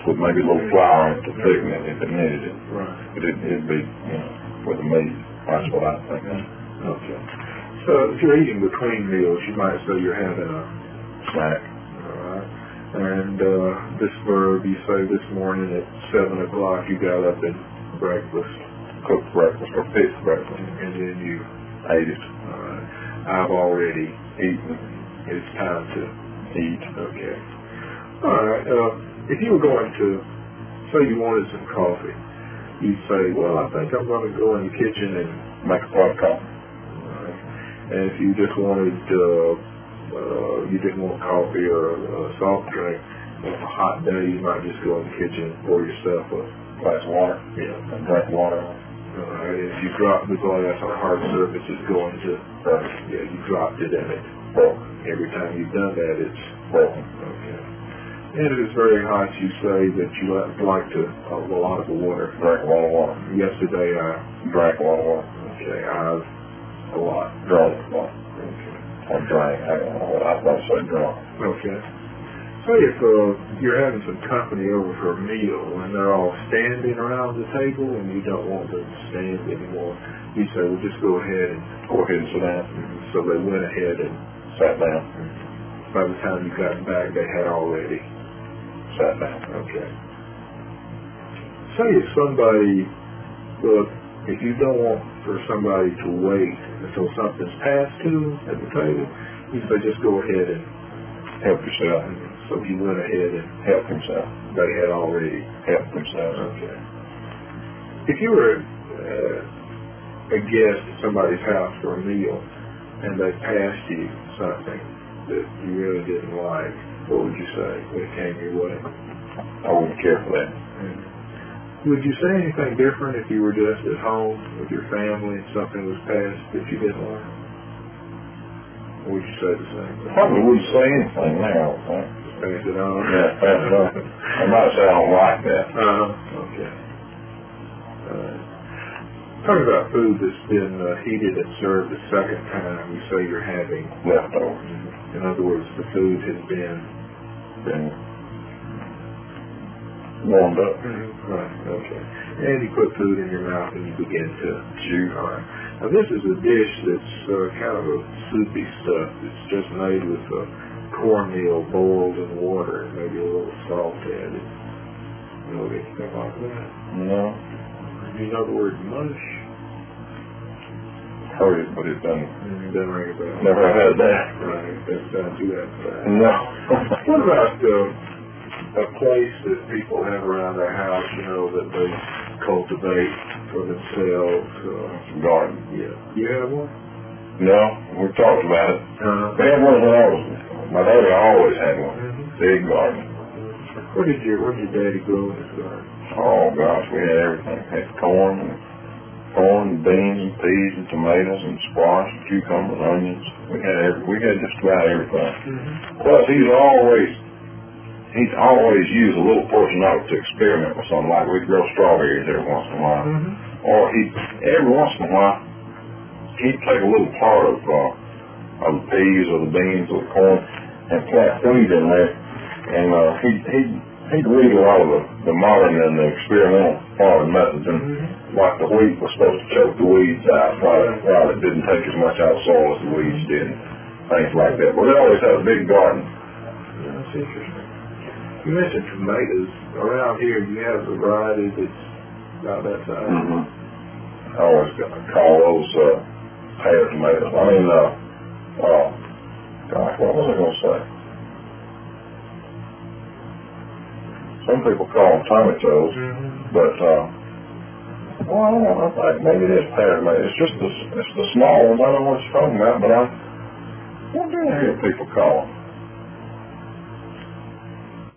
with maybe a little flour in it to thicken it if it needed it. Right. But it'd be, for the meat. That's what I think. Okay. So if you're eating between meals, you might say you're having a Snack. All right. And this verb, you say this morning at 7 o'clock you got up and Cooked breakfast or fixed breakfast. and then you Ate it. all right. I've already Eaten. It's time to Eat. Okay. All right. If you were going to say you wanted some coffee, you'd say, well, I think I'm going to go in the kitchen and Make a pot of coffee. and if you just wanted you didn't want coffee or a soft drink on a hot day, you might just go in the kitchen and pour yourself a Glass of water. yeah. And drink water. If you drop the glass on a hard surface, it's going to you dropped it and it broke. Every time you've done that, it's Broken. okay. And if it's very hot, you say that you like to a lot of water. Drink a lot of water. Yesterday I Drank a lot of water. okay, I've a lot. Drunk a lot. Okay. Or drank. I don't know what I thought I said drunk. Okay. Say if you're having some company over for a meal and they're all standing around the table and you don't want them to stand anymore, you say, well, just go ahead and sit down. So they went ahead and Sat down. by the time you got back, they had already Sat down. Okay. Say if somebody, look, if you don't want for somebody to wait until something's passed to them at the table, you say just go ahead and Help yourself. So he went ahead and Help himself. they had already Helped themselves. Okay. If you were a guest at somebody's house for a meal and they passed you something that you really didn't like, what would you say when it came your way? I wouldn't care for that. Would you say anything different if you were just at home with your family and something was passed that you didn't like? Or would you say the same thing? Probably wouldn't say anything now, I think. Just pass it on? Yeah, pass it on. I might say I don't like that. Okay. Talking about food that's been heated and served a second time, you say you're having Leftovers. In other words, the food has been warmed up. Right, okay. And you put food in your mouth and you begin to chew. All right. Now this is a dish that's kind of a soupy stuff. It's just made with cornmeal boiled in water and maybe a little salt added. You know anything like that? No. You know the word mush? Heard it, but it doesn't ring a bell. Never had that. Right, that sounds too that. No. What about a place that people have around their house, that they cultivate for themselves? Garden. Yeah. You have one? No, we talked about it. We had one when I was, my daddy always had one. Big garden. What did your daddy grow in his garden? Oh gosh, we had everything. We had corn, beans, and peas, and tomatoes, and squash, and cucumbers, and onions. We had just about everything. Plus, he's always used a little portion of it to experiment with something. Like we'd grow strawberries every once in a while, or every once in a while he'd take a little part of the peas or the beans or the corn and plant wheat in there, and he'd read a lot of the modern and the experimental farming methods, and like the wheat was supposed to choke the weeds out while it didn't take as much out of soil as the weeds did, things like that. But we always had a big garden. That's interesting. You mentioned tomatoes. Around here, you have a variety that's about that size. I always call those pear tomatoes. I mean, gosh, what was I going to say? Some people call them tomatoes, but well, I don't know. I think maybe it is pear tomato. It's the small ones. I don't know what you're talking about, but what do I hear people call them?